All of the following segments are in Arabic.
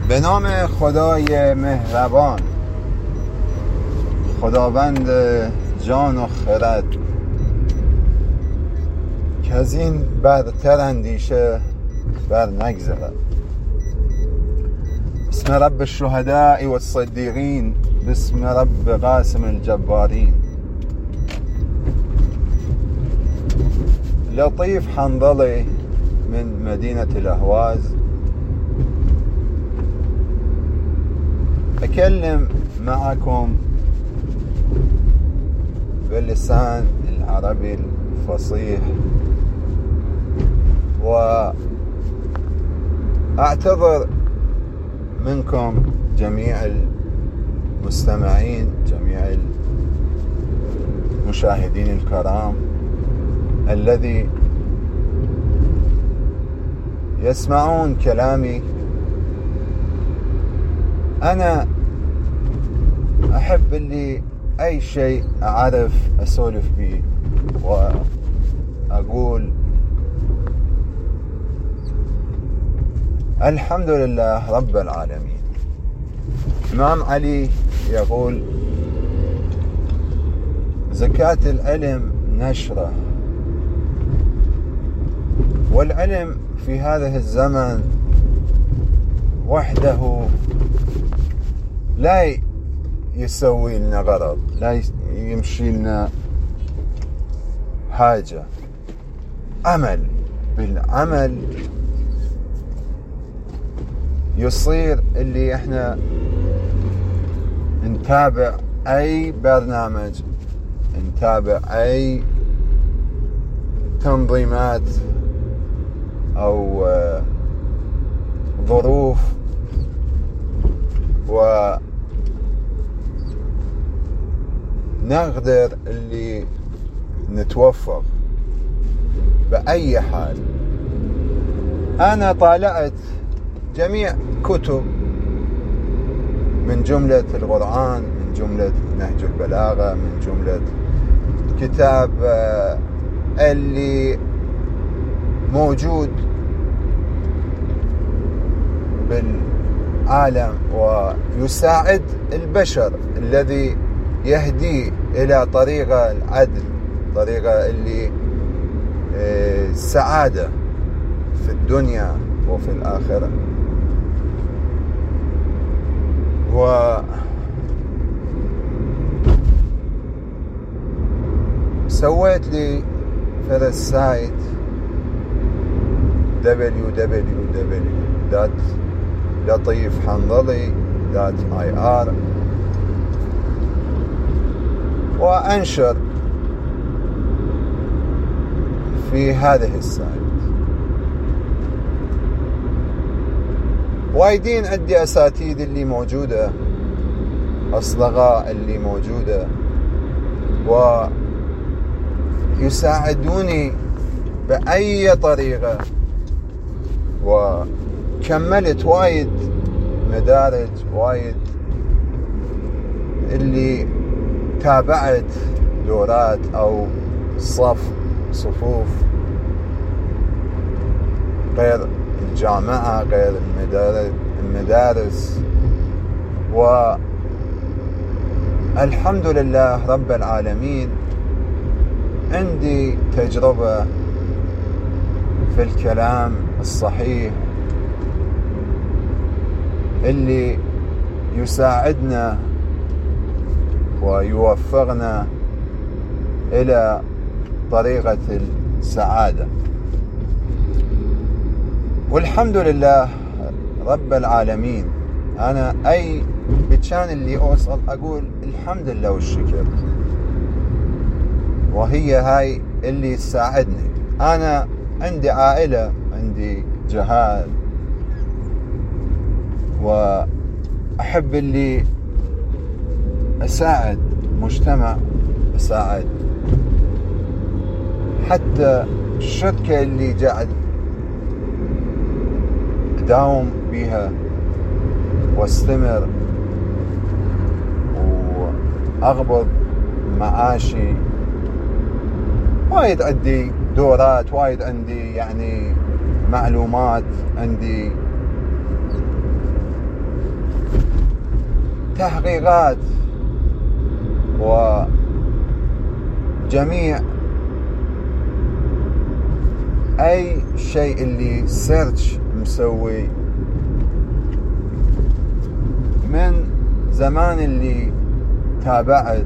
به نام خدای مهربان، خداوند جان و خرد، که از این برتر اندیشه بر نگذرد. بسم رب الشهداء والصديقين، بسم رب قاسم الجبارين. لطيف حنظلي من مدينة الأهواز، أكلم معكم باللسان العربي الفصيح، وأعتذر منكم جميع المستمعين، جميع المشاهدين الكرام الذي يسمعون كلامي. أنا أحب اللي أي شيء أعرف أسولف به وأقول الحمد لله رب العالمين. إمام علي يقول: زكاة العلم نشره، والعلم في هذا الزمن وحده لا يسوي لنا غرض، لا يمشي لنا حاجة. عمل، بالعمل يصير اللي احنا نتابع اي برنامج، نتابع اي تنظيمات او ظروف، ونقدر اللي نتوفق بأي حال. أنا طالعت جميع كتب، من جملة القرآن، من جملة نهج البلاغة، من جملة كتاب اللي موجود بالعالم ويساعد البشر، الذي يهدي إلى طريقة العدل، طريقة اللي السعادة في الدنيا وفي الآخرة. وسويت لي فرس سايت www.latifhanzali.ir، وأنشر في هذه السايت. وايدين عندي أساتيد اللي موجودة، أصدقاء اللي موجودة، ويساعدوني بأي طريقة، وكملت وايد مدارج، وايد اللي تابعت دورات أو صفوف غير الجامعة، غير المدارس. والحمد لله رب العالمين عندي تجربة في الكلام الصحيح اللي يساعدنا ويوفقنا إلى طريقة السعادة. والحمد لله رب العالمين. أنا أي بتشان اللي أوصل أقول الحمد لله والشكر، وهي هاي اللي تساعدني. أنا عندي عائلة، عندي جهال، وأحب اللي أساعد مجتمع، أساعد حتى الشركة اللي قاعد أداوم بيها واستمر وأقبض معاشي. وايد عندي دورات، وايد عندي يعني معلومات، عندي تحقيقات وجميع أي شيء اللي سيرش مسوي من زمان اللي تابعت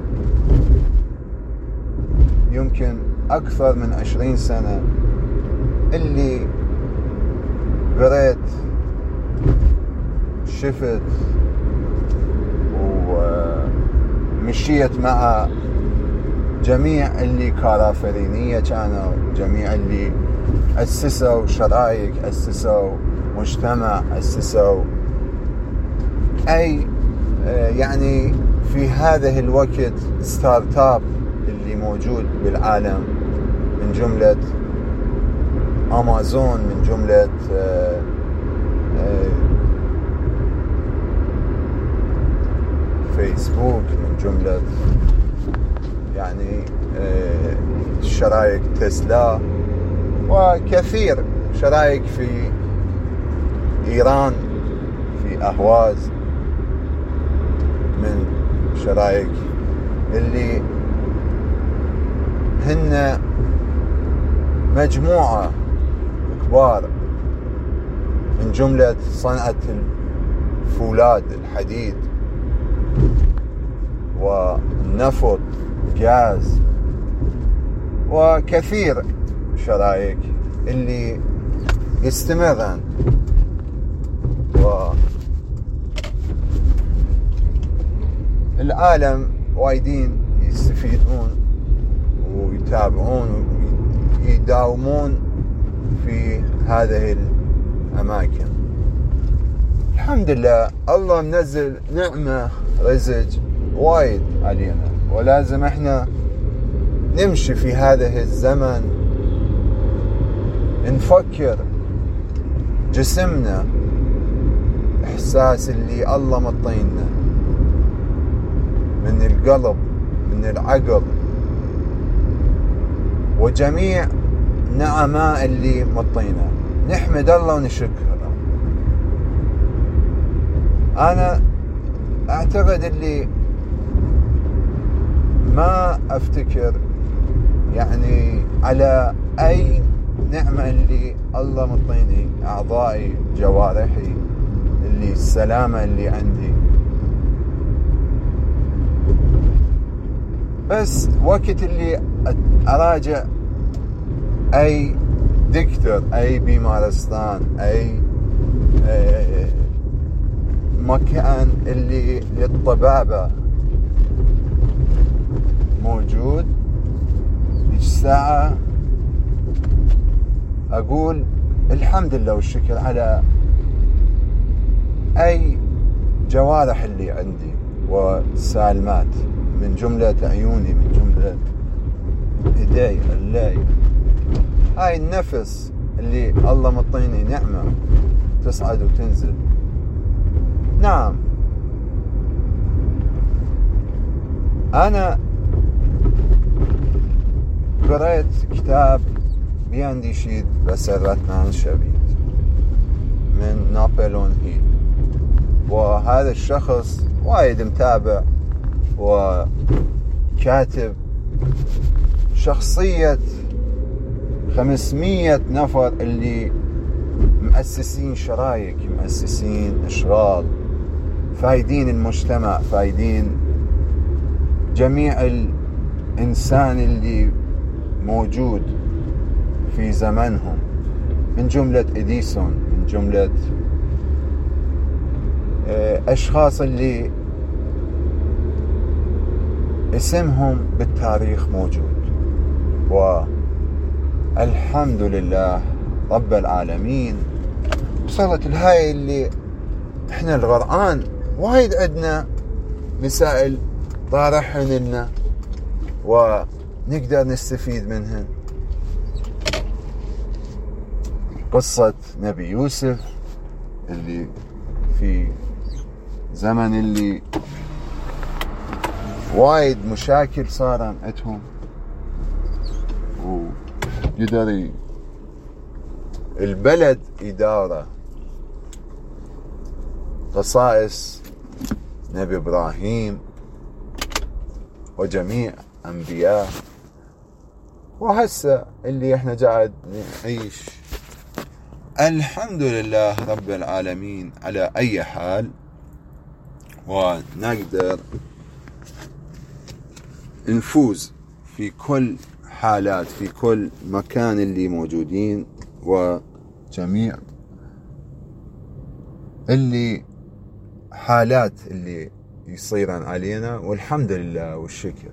يمكن أكثر من 20 سنة اللي قريت شفت ومشيت مع جميع اللي كارافرينية كانوا، جميع اللي أسسوا شرايك، أسسوا مجتمع، أسسوا أي يعني في هذا الوقت ستارت اب اللي موجود بالعالم، من جملة أمازون، من جملة فيسبوك، من جملة يعني شرايك تسلا، وكثير شرايك في إيران، في أهواز من شرايك اللي هن مجموعة كبار من جملة صنعة الفولاذ، الحديد والنفط، غاز، وكثير شرايك اللي يستمرن والعالم وايدين يستفيدون ويتابعون ويداومون في هذه الأماكن. الحمد لله الله منزل نعمة رزق وايد علينا، ولازم احنا نمشي في هذا الزمن نفكر جسمنا، إحساس اللي الله مطينا من القلب، من العقل، وجميع نعماء اللي مطينا، نحمد الله ونشكره. أنا أعتقد اللي ما أفتكر يعني على أي نعمة اللي الله مطيني، أعضائي، جوارحي، اللي السلامة اللي عندي، بس وقت اللي أراجع أي دكتور، أي بيمارستان، أي مكان اللي للطبابة موجود، ساعة أقول الحمد لله والشكر على أي جوارح اللي عندي وسالمات، من جملة عيوني، من جملة إيدي، اللاي، هاي النفس اللي الله مطيني نعمة تصعد وتنزل. نعم أنا قرأت كتاب بيانديشيد بسرتنا شبيد من نابليون هيل، وهذا الشخص وايد متابع وكاتب شخصية 500 نفر اللي مؤسسين شرايك، مؤسسين اشغال، فايدين المجتمع، فايدين جميع الإنسان اللي موجود في زمنهم، من جملة إديسون، من جملة أشخاص اللي اسمهم بالتاريخ موجود. والحمد لله رب العالمين وصلت الهاي اللي احنا الغرقان وايد عندنا مسائل طارحن لنا ونقدر نستفيد منهن. قصة نبي يوسف اللي في زمن اللي وايد مشاكل صار عندهم، وقدر البلد إدارة. قصائص نبي إبراهيم وجميع أنبياء، وهسه اللي احنا قاعد نعيش. الحمد لله رب العالمين على أي حال، ونقدر نفوز في كل حالات، في كل مكان اللي موجودين، وجميع اللي حالات اللي يصيرن علينا، والحمد لله والشكر.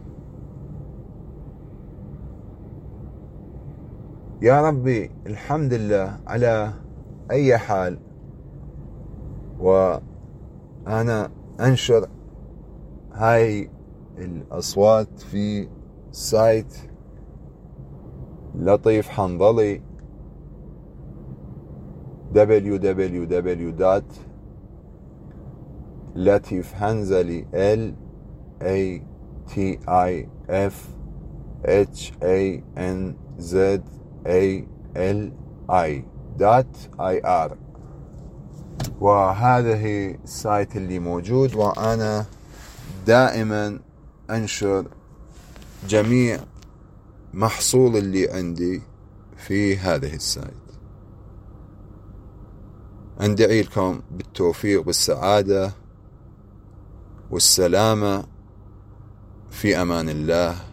يا ربي الحمد لله على أي حال. وأنا أنشر هاي الأصوات في سايت لطيف حنظلي www.latifhanzali latifhanzali.ir. وهذا السايت اللي موجود، وأنا دائما أنشر جميع محصول اللي عندي في هذه السايت. أندعي لكم بالتوفيق والسعادة والسلامة، في أمان الله.